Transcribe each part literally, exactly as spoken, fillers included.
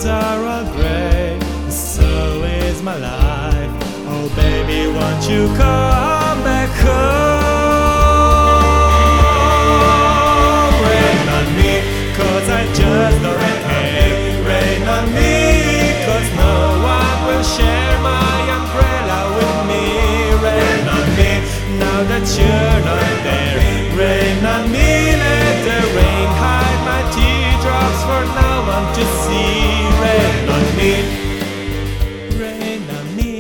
clouds are all gray, so is my life. Oh baby, won't you come back home? Rain on me, cause I just don't care. Rain on me, cause no one will share my umbrella with me. Rain on me, now that you're not there. Rain on me, let the rain hide my teardrops for no one to see. Rain on me, rain on me.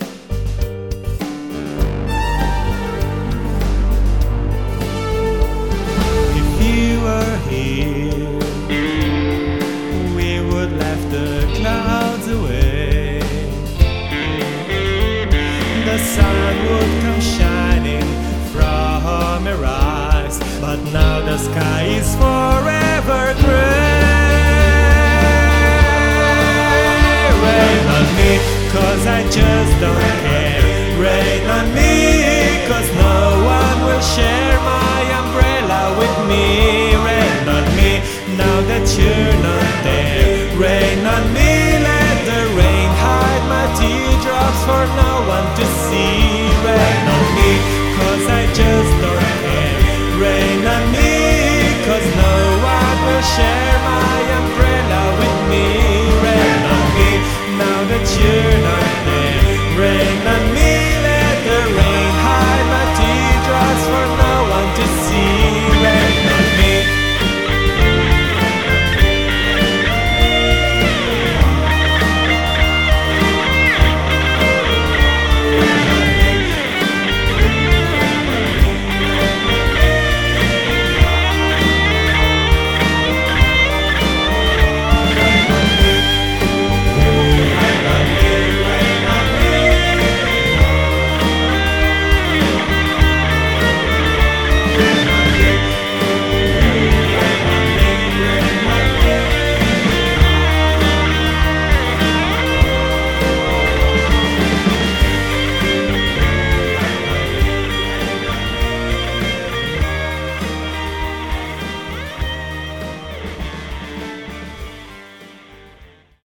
If you were here, we would laugh the clouds away. The sun would come shining from your eyes, but now the sky is forever gray. Rain on me, cause I just don't care. Rain on me, cause no one will share my umbrella with me. Rain on me, now that you're not there. Rain on me, let the rain hide my teardrops for no one to see.